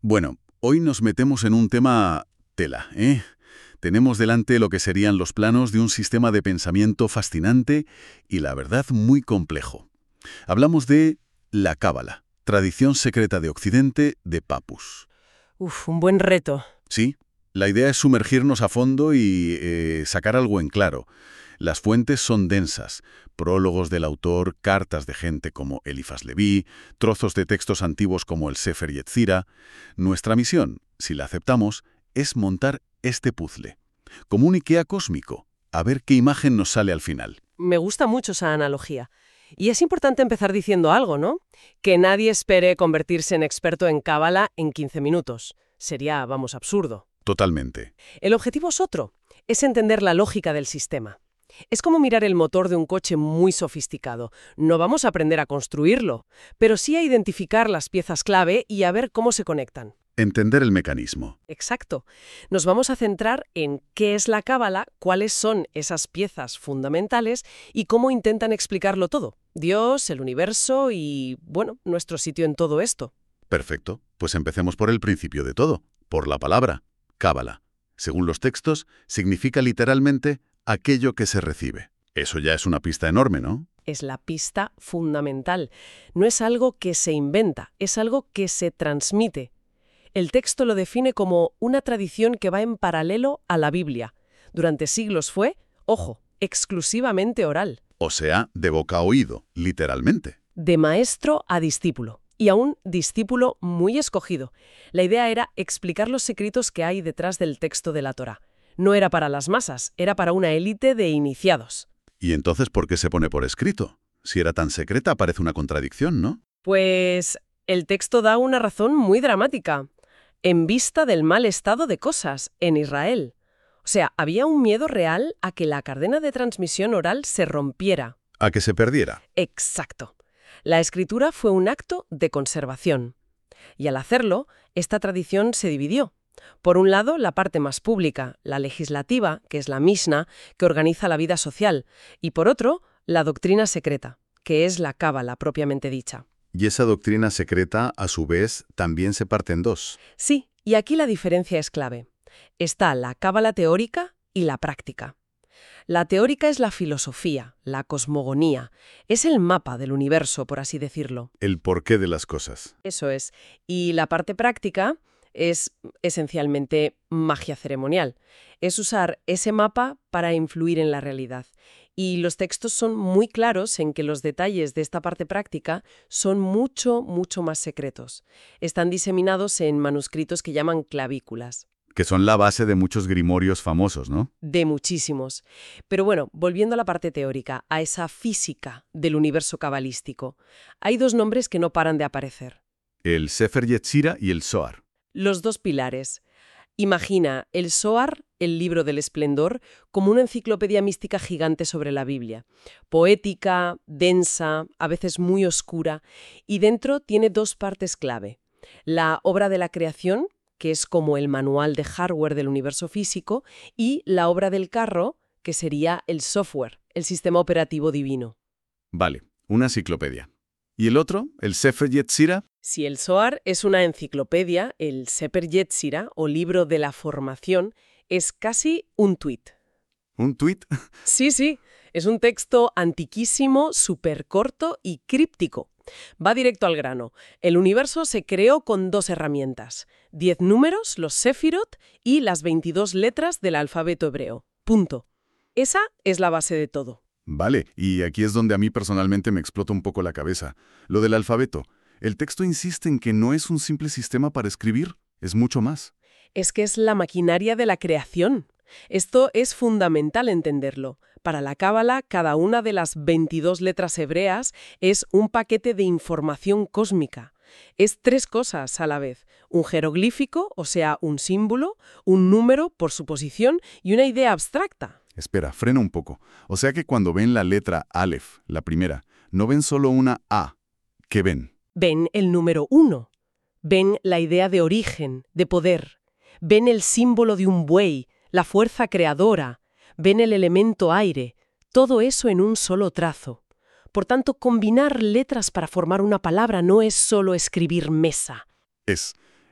Bueno, hoy nos metemos en un tema tela, ¿eh? Tenemos delante lo que serían los planos de un sistema de pensamiento fascinante y, la verdad, muy complejo. Hablamos de la Cábala, tradición secreta de Occidente de Papus. Uf, un buen reto. Sí, la idea es sumergirnos a fondo y sacar algo en claro. Las fuentes son densas, prólogos del autor, cartas de gente como Elifas Leví, trozos de textos antiguos como el Sefer Yetzira. Nuestra misión, si la aceptamos, es montar este puzzle, como un IKEA cósmico, a ver qué imagen nos sale al final. Me gusta mucho esa analogía. Y es importante empezar diciendo algo, ¿no? Que nadie espere convertirse en experto en cábala en 15 minutos. Sería, vamos, absurdo. Totalmente. El objetivo es otro, es entender la lógica del sistema. Es como mirar el motor de un coche muy sofisticado. No vamos a aprender a construirlo, pero sí a identificar las piezas clave y a ver cómo se conectan. Entender el mecanismo. Exacto. Nos vamos a centrar en qué es la cábala, cuáles son esas piezas fundamentales y cómo intentan explicarlo todo. Dios, el universo y, bueno, nuestro sitio en todo esto. Perfecto. Pues empecemos por el principio de todo, por la palabra, Cábala. Según los textos, significa literalmente aquello que se recibe. Eso ya es una pista enorme, ¿no? Es la pista fundamental. No es algo que se inventa, es algo que se transmite. El texto lo define como una tradición que va en paralelo a la Biblia. Durante siglos fue, ojo, exclusivamente oral. O sea, de boca a oído, literalmente. De maestro a discípulo. Y a un discípulo muy escogido. La idea era explicar los secretos que hay detrás del texto de la Torá. No era para las masas, era para una élite de iniciados. ¿Y entonces por qué se pone por escrito? Si era tan secreta, parece una contradicción, ¿no? Pues el texto da una razón muy dramática. En vista del mal estado de cosas en Israel. O sea, había un miedo real a que la cadena de transmisión oral se rompiera. A que se perdiera. Exacto. La escritura fue un acto de conservación. Y al hacerlo, esta tradición se dividió. Por un lado, la parte más pública, la legislativa, que es la Mishna, que organiza la vida social. Y por otro, la doctrina secreta, que es la Cábala propiamente dicha. Y esa doctrina secreta, a su vez, también se parte en dos. Sí, y aquí la diferencia es clave. Está la cábala teórica y la práctica. La teórica es la filosofía, la cosmogonía, es el mapa del universo, por así decirlo. El porqué de las cosas. Eso es. Y la parte práctica es esencialmente magia ceremonial. Es usar ese mapa para influir en la realidad. Y los textos son muy claros en que los detalles de esta parte práctica son mucho, mucho más secretos. Están diseminados en manuscritos que llaman clavículas. Que son la base de muchos grimorios famosos, ¿no? De muchísimos. Pero bueno, volviendo a la parte teórica, a esa física del universo cabalístico, hay dos nombres que no paran de aparecer. El Sefer Yetzira y el Zohar. Los dos pilares. Imagina el Zohar, el libro del esplendor, como una enciclopedia mística gigante sobre la Biblia. Poética, densa, a veces muy oscura, y dentro tiene dos partes clave. La obra de la creación, que es como el manual de hardware del universo físico, y la obra del carro, que sería el software, el sistema operativo divino. Vale, una enciclopedia. ¿Y el otro, el Sefer Yetzira? Si el Zohar es una enciclopedia, el Sefer Yetzira, o libro de la formación, es casi un tuit. ¿Un tuit? Sí, es un texto antiquísimo, súper corto y críptico. Va directo al grano. El universo se creó con dos herramientas: 10 números, los Sefirot, y las 22 letras del alfabeto hebreo. Punto. Esa es la base de todo. Vale, y aquí es donde a mí personalmente me explota un poco la cabeza. Lo del alfabeto. El texto insiste en que no es un simple sistema para escribir, es mucho más. Es que es la maquinaria de la creación. Esto es fundamental entenderlo. Para la Cábala, cada una de las 22 letras hebreas es un paquete de información cósmica. Es tres cosas a la vez: un jeroglífico, o sea, un símbolo, un número por su posición y una idea abstracta. Espera, frena un poco. O sea que cuando ven la letra Aleph, la primera, no ven solo una A. ¿Qué ven? Ven el número 1. Ven la idea de origen, de poder. Ven el símbolo de un buey, la fuerza creadora. Ven el elemento aire. Todo eso en un solo trazo. Por tanto, combinar letras para formar una palabra no es solo escribir mesa. Es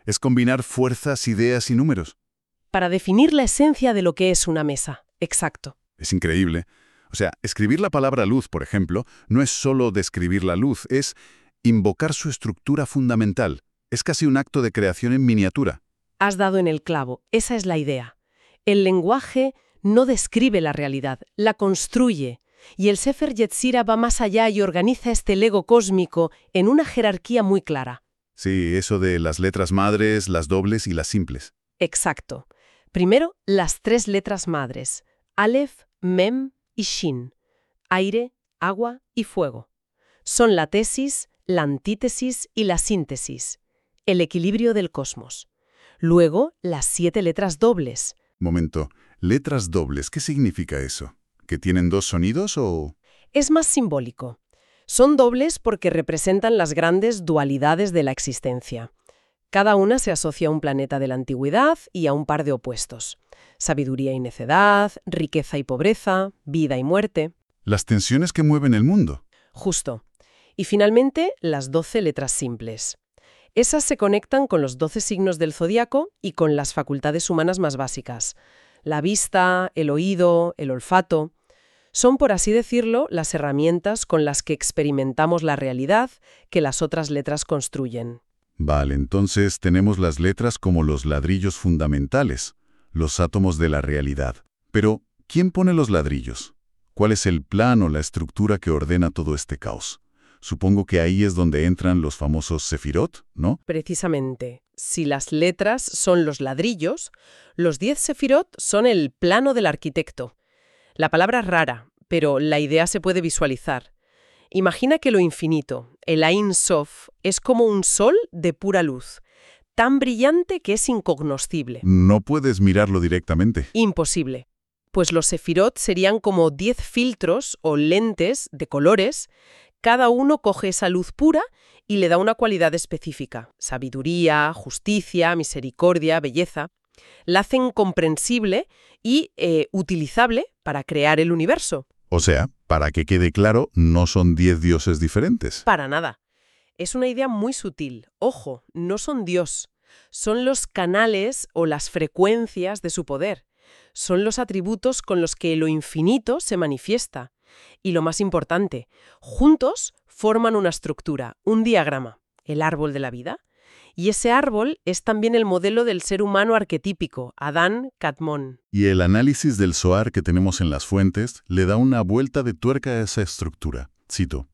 Es combinar fuerzas, ideas y números. Para definir la esencia de lo que es una mesa. Exacto. Es increíble. O sea, escribir la palabra luz, por ejemplo, no es solo describir la luz, es invocar su estructura fundamental. Es casi un acto de creación en miniatura. Has dado en el clavo. Esa es la idea. El lenguaje no describe la realidad, la construye. Y el Sefer Yetzirah va más allá y organiza este Lego cósmico en una jerarquía muy clara. Sí, eso de las letras madres, las dobles y las simples. Exacto. Primero, las 3 letras madres. Aleph, Mem y Shin. Aire, agua y fuego. Son la tesis, la antítesis y la síntesis. El equilibrio del cosmos. Luego, las 7 letras dobles. Momento, letras dobles, ¿qué significa eso? ¿Que tienen 2 sonidos o...? Es más simbólico. Son dobles porque representan las grandes dualidades de la existencia. Cada una se asocia a un planeta de la antigüedad y a un par de opuestos. Sabiduría y necedad, riqueza y pobreza, vida y muerte. Las tensiones que mueven el mundo. Justo. Y finalmente, las 12 letras simples. Esas se conectan con los 12 signos del zodiaco y con las facultades humanas más básicas. La vista, el oído, el olfato. Son, por así decirlo, las herramientas con las que experimentamos la realidad que las otras letras construyen. Vale, entonces tenemos las letras como los ladrillos fundamentales, los átomos de la realidad. Pero, ¿quién pone los ladrillos? ¿Cuál es el plan o la estructura que ordena todo este caos? Supongo que ahí es donde entran los famosos sefirot, ¿no? Precisamente, si las letras son los ladrillos, los 10 sefirot son el plano del arquitecto. La palabra es rara, pero la idea se puede visualizar. Imagina que lo infinito, el Ein Sof, es como un sol de pura luz, tan brillante que es incognoscible. No puedes mirarlo directamente. Imposible. Pues los sefirot serían como 10 filtros o lentes de colores. Cada uno coge esa luz pura y le da una cualidad específica. Sabiduría, justicia, misericordia, belleza. La hacen comprensible y utilizable para crear el universo. O sea, para que quede claro, no son 10 dioses diferentes. Para nada. Es una idea muy sutil. Ojo, no son Dios. Son los canales o las frecuencias de su poder. Son los atributos con los que lo infinito se manifiesta. Y lo más importante, juntos forman una estructura, un diagrama, el árbol de la vida. Y ese árbol es también el modelo del ser humano arquetípico, Adán Kadmon. Y el análisis del Zohar que tenemos en las fuentes le da una vuelta de tuerca a esa estructura. Cito: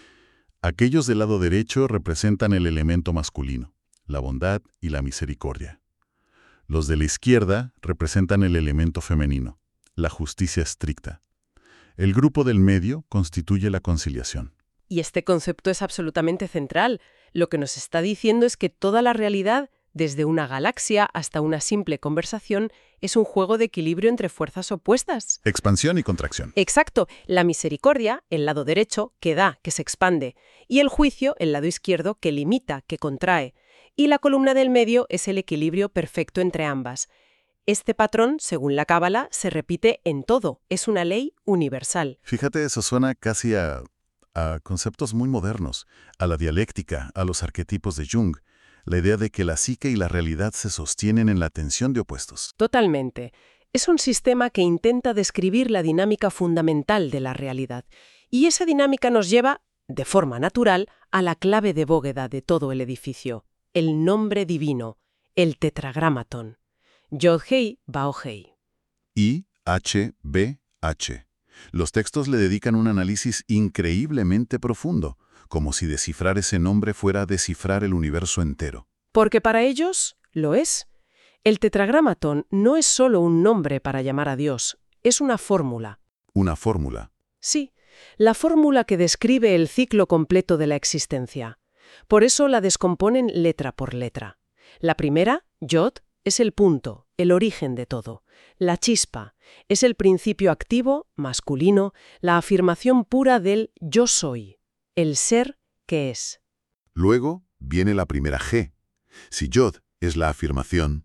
aquellos del lado derecho representan el elemento masculino, la bondad y la misericordia. Los de la izquierda representan el elemento femenino, la justicia estricta. El grupo del medio constituye la conciliación. Y este concepto es absolutamente central. Lo que nos está diciendo es que toda la realidad, desde una galaxia hasta una simple conversación, es un juego de equilibrio entre fuerzas opuestas. Expansión y contracción. Exacto. La misericordia, el lado derecho, que da, que se expande. Y el juicio, el lado izquierdo, que limita, que contrae. Y la columna del medio es el equilibrio perfecto entre ambas. Este patrón, según la Cábala, se repite en todo. Es una ley universal. Fíjate, eso suena casi a conceptos muy modernos, a la dialéctica, a los arquetipos de Jung, la idea de que la psique y la realidad se sostienen en la tensión de opuestos. Totalmente. Es un sistema que intenta describir la dinámica fundamental de la realidad. Y esa dinámica nos lleva, de forma natural, a la clave de bóveda de todo el edificio, el nombre divino, el tetragramatón. Yod-Hei, Bao-Hei. I-H-B-H. Los textos le dedican un análisis increíblemente profundo, como si descifrar ese nombre fuera descifrar el universo entero. Porque para ellos lo es. El tetragramatón no es solo un nombre para llamar a Dios, es una fórmula. Una fórmula. Sí, la fórmula que describe el ciclo completo de la existencia. Por eso la descomponen letra por letra. La primera, Yod, es el punto, el origen de todo. La chispa es el principio activo, masculino, la afirmación pura del yo soy, el ser que es. Luego viene la primera G. Si Yod es la afirmación.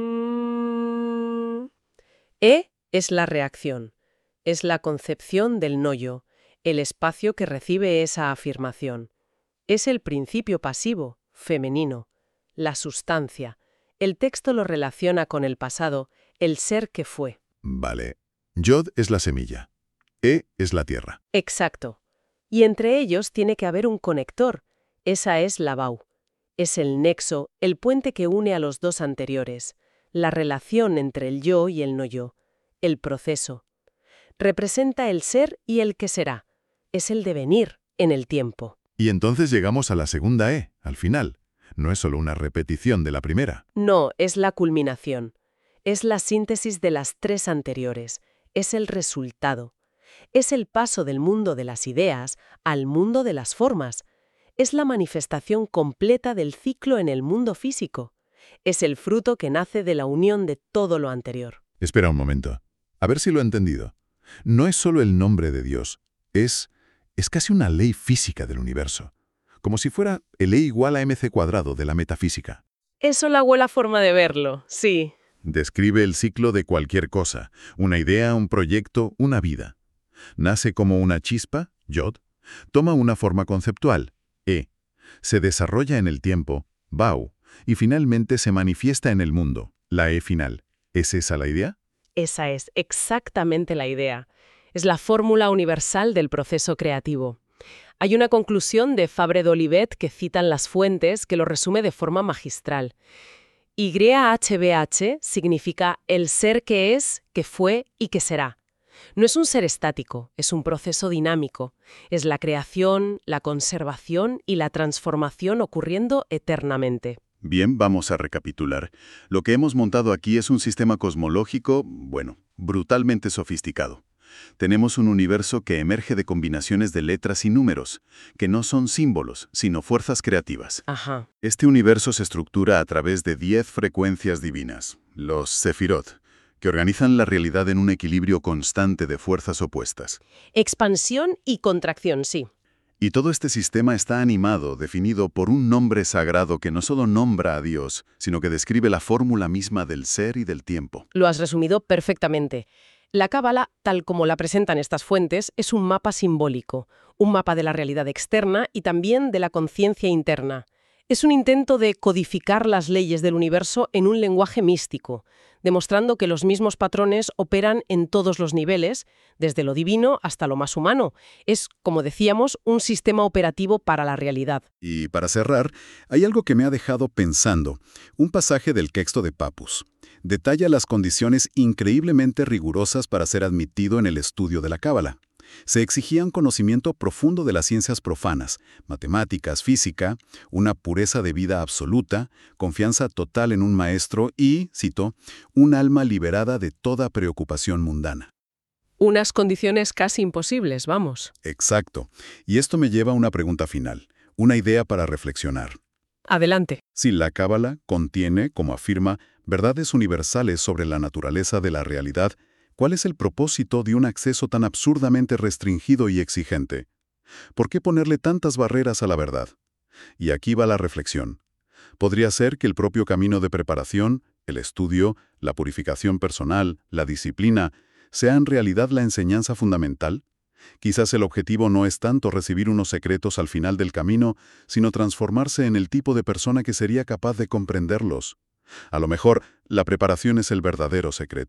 E es la reacción, es la concepción del no-yo, el espacio que recibe esa afirmación. Es el principio pasivo, femenino, la sustancia, El texto lo relaciona con el pasado, el ser que fue. Vale. Yod es la semilla. Es la tierra. Exacto. Y entre ellos tiene que haber un conector. Esa es la Bau. Es el nexo, el puente que une a los dos anteriores, la relación entre el yo y el no yo, el proceso. Representa el ser y el que será. Es el devenir en el tiempo. Y entonces llegamos a la segunda al final. No es solo una repetición de la primera. No, es la culminación. Es la síntesis de las tres anteriores. Es el resultado. Es el paso del mundo de las ideas al mundo de las formas. Es la manifestación completa del ciclo en el mundo físico. Es el fruto que nace de la unión de todo lo anterior. Espera un momento. A ver si lo he entendido. No es solo el nombre de Dios. Es casi una ley física del universo. Como si fuera el E igual a mc² de la metafísica. Eso la buena forma de verlo, sí. Describe el ciclo de cualquier cosa. Una idea, un proyecto, una vida. Nace como una chispa, Yod. Toma una forma conceptual, E. Se desarrolla en el tiempo, Bau. Y finalmente se manifiesta en el mundo, la E final. ¿Es esa la idea? Esa es exactamente la idea. Es la fórmula universal del proceso creativo. Hay una conclusión de Fabre d'Olivet que citan las fuentes que lo resume de forma magistral. YHBH significa el ser que es, que fue y que será. No es un ser estático, es un proceso dinámico. Es la creación, la conservación y la transformación ocurriendo eternamente. Bien, vamos a recapitular. Lo que hemos montado aquí es un sistema cosmológico, brutalmente sofisticado. Tenemos un universo que emerge de combinaciones de letras y números, que no son símbolos, sino fuerzas creativas. Ajá. Este universo se estructura a través de 10 frecuencias divinas, los Sefirot, que organizan la realidad en un equilibrio constante de fuerzas opuestas. Expansión y contracción, sí. Y todo este sistema está animado, definido por un nombre sagrado que no solo nombra a Dios, sino que describe la fórmula misma del ser y del tiempo. Lo has resumido perfectamente. La Cábala, tal como la presentan estas fuentes, es un mapa simbólico, un mapa de la realidad externa y también de la conciencia interna. Es un intento de codificar las leyes del universo en un lenguaje místico, demostrando que los mismos patrones operan en todos los niveles, desde lo divino hasta lo más humano. Es, como decíamos, un sistema operativo para la realidad. Y para cerrar, hay algo que me ha dejado pensando. Un pasaje del texto de Papus detalla las condiciones increíblemente rigurosas para ser admitido en el estudio de la Cábala. Se exigía un conocimiento profundo de las ciencias profanas, matemáticas, física, una pureza de vida absoluta, confianza total en un maestro y, cito, un alma liberada de toda preocupación mundana. Unas condiciones casi imposibles, vamos. Exacto. Y esto me lleva a una pregunta final, una idea para reflexionar. Adelante. Si la Cábala contiene, como afirma, verdades universales sobre la naturaleza de la realidad, ¿cuál es el propósito de un acceso tan absurdamente restringido y exigente? ¿Por qué ponerle tantas barreras a la verdad? Y aquí va la reflexión. ¿Podría ser que el propio camino de preparación, el estudio, la purificación personal, la disciplina, sea en realidad la enseñanza fundamental? Quizás el objetivo no es tanto recibir unos secretos al final del camino, sino transformarse en el tipo de persona que sería capaz de comprenderlos. A lo mejor, la preparación es el verdadero secreto.